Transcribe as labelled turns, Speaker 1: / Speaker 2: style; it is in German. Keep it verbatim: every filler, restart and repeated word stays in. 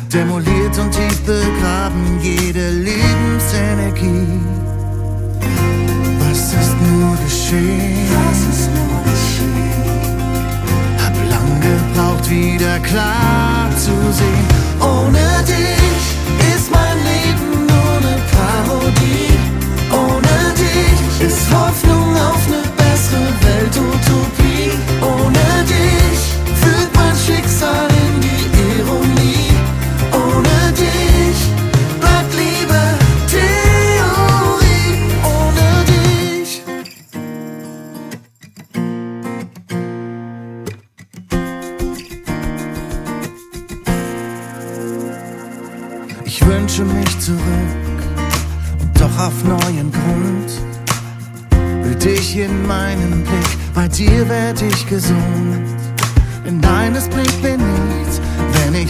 Speaker 1: demoliert und tief begraben jede Lebensenergie. Was ist nur geschehen?
Speaker 2: Was ist nur geschehen?
Speaker 1: Hab lang gebraucht, wieder klar zu sehen. Ohne dich ist mein Leben nur eine Parodie. Ohne dich ist Hoffnung auf eine bessere Weltutopie. Ohne dich führt mein Schicksal in die Ironie. Ohne dich bleibt Liebe Theorie. Ohne dich. Ich wünsche mich zurück und doch auf neuen Grund. Will dich in meinem Blick, bei dir werd ich gesund. Denn deines Blick bin ich, wenn ich